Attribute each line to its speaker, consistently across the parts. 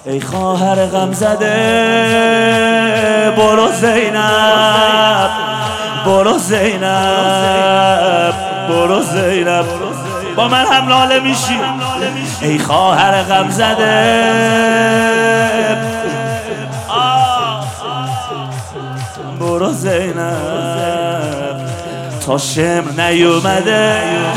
Speaker 1: ای خواهر غم زده برو زینب، برو زینب، برو زینب، با من هم ناله میشی. ای خواهر غم زده برو زینب، تا شمر نیومده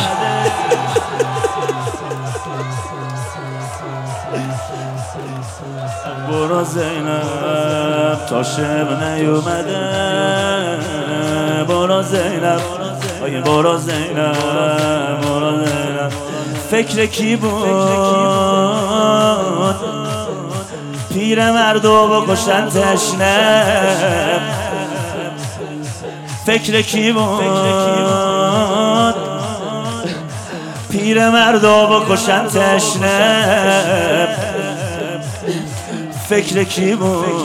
Speaker 1: برو زینب، تا شمر نیومده برو زینب، برو زینب، برو زینب. فکر کی بود پیر مردو بکشن تشنه؟ فکر کی بود پیر مردو بکشن تشنه؟ فکر کی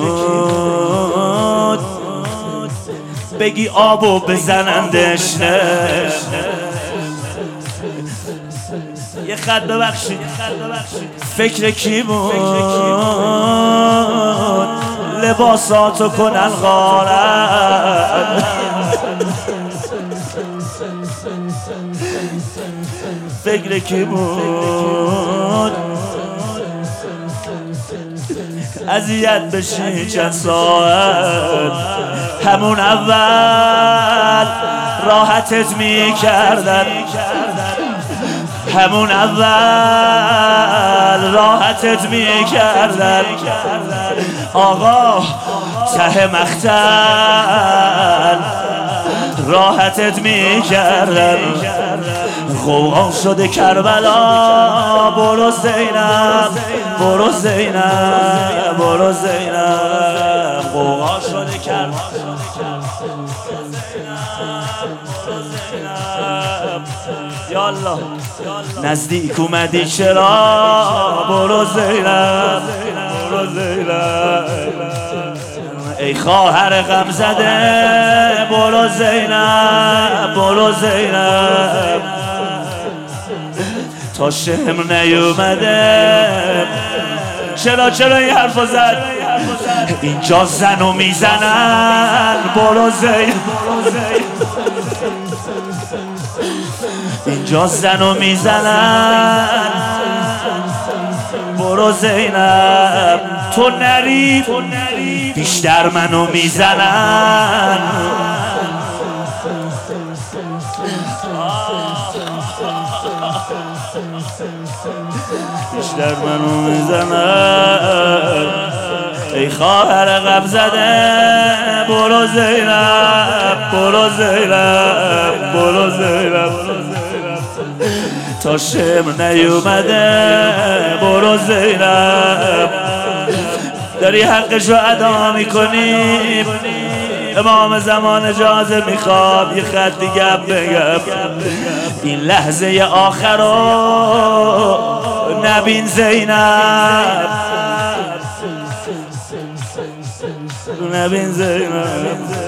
Speaker 1: بود بگی آبو بزنن دشنه؟ یه خط ببخشید. فکر کی بود لباساتو کنن غارت؟ فکر کی بود اذیت بشی چند ساعت؟ همون اول راحتت میکردن، همون اول راحتت میکردن. آقا ته مختل راحتت میکردن. غوغا شده کربلا برو زینب، برو زینب، برو زینب. غوغا شده کربلا یالا نزدیک اومدی چرا؟ برو زینب، برو زینب. ای خواهر غم زده برو زینب، برو زینب، تا شمر نیومده. چرا این حرفو زد؟ اینجا زنو میزنن برو زینب، اینجا زنو میزنن برو زینب. تو نری بیشتر منو میزنن. بیشتر منو میزنن. ای خواهر غم زده برو زینب، برو زینب، برو زینب، تا شمر نیومده برو زینب. داری حقشو ادا میکنی. امام زمان اجازه میخواد یه خط دیگه بگم. این لحظه آخر رو نبین زینب، نبین زینب.